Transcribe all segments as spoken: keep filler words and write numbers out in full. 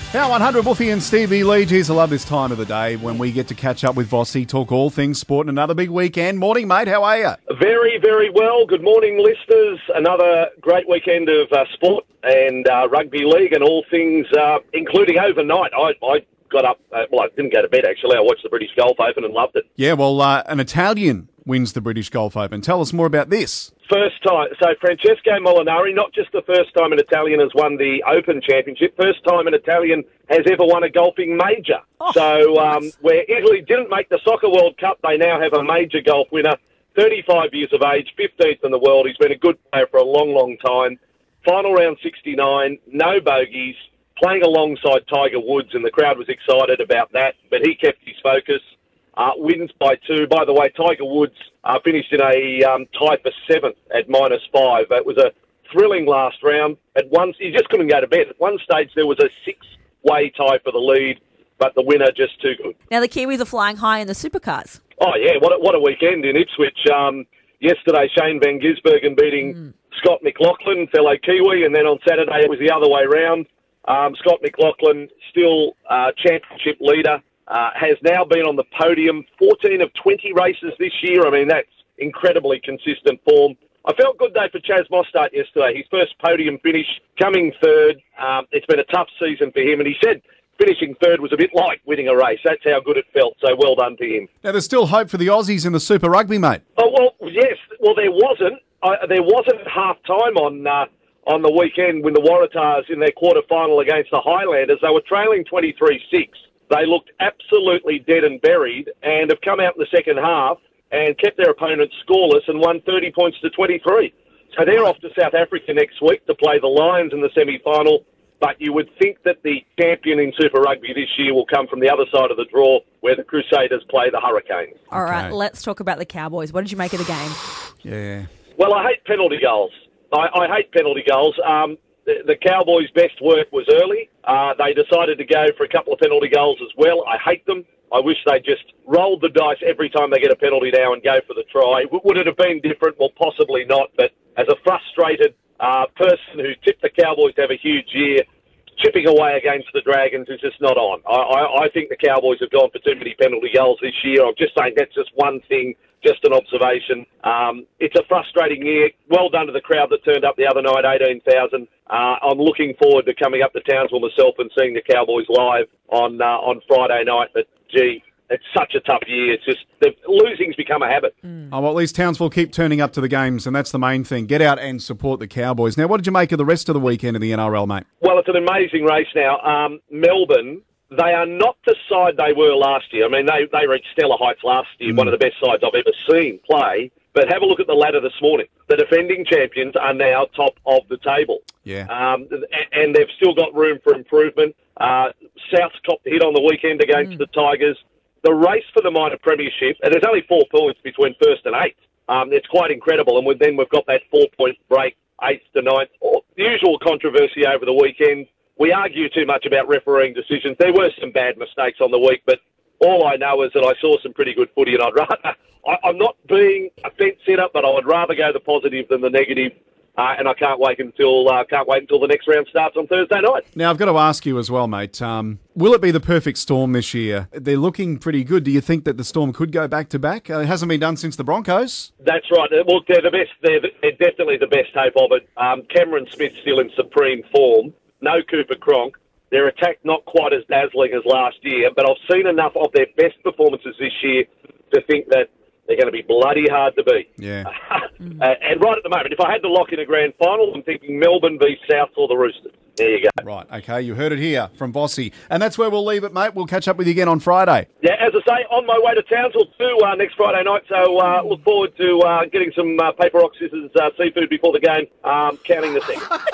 Power one hundred, Wolfie and Stevie Lee. Geez, I love this time of the day when we get to catch up with Vossi, talk all things sport, and another big weekend. Morning, mate. How are you? Very, very well. Good morning, listeners. Another great weekend of uh, sport and uh, rugby league and all things, uh, including overnight. I, I got up, uh, well, I didn't go to bed, actually. I watched the British Golf Open and loved it. Yeah, well, uh, an Italian wins the British Golf Open. Tell us more about this. First time. So Francesco Molinari, not just the first time an Italian has won the Open Championship, first time an Italian has ever won a golfing major. Oh, so um, nice. Where Italy didn't make the Soccer World Cup, they now have a major golf winner, thirty-five years of age, fifteenth in the world. He's been a good player for a long, long time. Final round sixty-nine, no bogeys, playing alongside Tiger Woods, and the crowd was excited about that, but he kept his focus. Uh, wins by two. By the way, Tiger Woods uh, finished in a um, tie for seventh at minus five. It was a thrilling last round. At one, you just couldn't go to bed. At one stage, there was a six-way tie for the lead, but the winner just too good. Now the Kiwis are flying high in the supercars. Oh yeah, what a, what a weekend in Ipswich. Um, yesterday, Shane Van Gisbergen beating mm. Scott McLaughlin, fellow Kiwi, and then on Saturday it was the other way round. Um, Scott McLaughlin, still uh, championship leader. Uh, has now been on the podium, fourteen of twenty races this year. I mean, that's incredibly consistent form. I felt good, though, for Chaz Mostert yesterday. His first podium finish, coming third. Um, it's been a tough season for him, and he said finishing third was a bit like winning a race. That's how good it felt, so well done to him. Now, there's still hope for the Aussies in the Super Rugby, mate. Oh, well, yes. Well, there wasn't. I, there wasn't half-time on uh, on the weekend when the Waratahs in their quarter-final against the Highlanders. They were trailing twenty-three six. They looked absolutely dead and buried and have come out in the second half and kept their opponents scoreless and won thirty points to twenty-three. So they're off to South Africa next week to play the Lions in the semi-final, but you would think that the champion in Super Rugby this year will come from the other side of the draw where the Crusaders play the Hurricanes. All right, okay. Let's talk about the Cowboys. What did you make of the game? Yeah. Well, I hate penalty goals. I, I hate penalty goals. Um, the, the Cowboys' best work was early. Uh, they decided to go for a couple of penalty goals as well. I hate them. I wish they just rolled the dice every time they get a penalty now and go for the try. W- would it have been different? Well, possibly not. But as a frustrated uh, person who tipped the Cowboys to have a huge year, chipping away against the Dragons is just not on. I, I, I think the Cowboys have gone for too many penalty goals this year. I'm just saying that's just one thing, just an observation. Um, it's a frustrating year. Well done to the crowd that turned up the other night, eighteen thousand. Uh, I'm looking forward to coming up to Townsville myself and seeing the Cowboys live on uh, on Friday night. But, gee, it's such a tough year. It's just the losing's become a habit. Mm. Oh, well, at least Townsville keep turning up to the games, and that's the main thing. Get out and support the Cowboys. Now, what did you make of the rest of the weekend in the N R L, mate? Well, it's an amazing race now. Um, Melbourne, they are not the side they were last year. I mean, they, they reached stellar heights last year, mm. one of the best sides I've ever seen play. But have a look at the ladder this morning. The defending champions are now top of the table. Yeah. Um, and they've still got room for improvement. Uh, South's copped the hit on the weekend against mm. the Tigers. The race for the minor premiership, and there's only four points between first and eighth. Um, it's quite incredible. And then we've got that four-point break, eighth to ninth. The usual controversy over the weekend. We argue too much about refereeing decisions. There were some bad mistakes on the week, but all I know is that I saw some pretty good footy, and I'd rather, I, I'm not being a fence sitter, but I would rather go the positive than the negative. Uh, and I can't wait until uh, can't wait until the next round starts on Thursday night. Now, I've got to ask you as well, mate. Um, will it be the perfect Storm this year? They're looking pretty good. Do you think that the Storm could go back to back? Uh, it hasn't been done since the Broncos. That's right. Well, they're the best. They're, they're definitely the best hope of it. Um, Cameron Smith's still in supreme form. No Cooper Cronk. Their attack not quite as dazzling as last year, but I've seen enough of their best performances this year to think that they're going to be bloody hard to beat. Yeah. mm. uh, and right at the moment, if I had to lock in a grand final, I'm thinking Melbourne v South or the Roosters. There you go. Right, okay, you heard it here from Vossi. And that's where we'll leave it, mate. We'll catch up with you again on Friday. Yeah, as I say, on my way to Townsville too uh, next Friday night, so uh, look forward to uh, getting some uh, paper, rock, scissors, uh, seafood before the game, um, counting the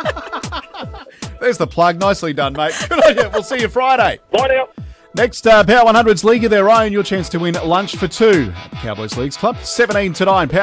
seconds. There's the plug. Nicely done, mate. Good on you. We'll see you Friday. Bye now. Next, uh, Power one hundred's League of Their Own. Your chance to win lunch for two. Cowboys Leagues Club, seventeen to nine. Power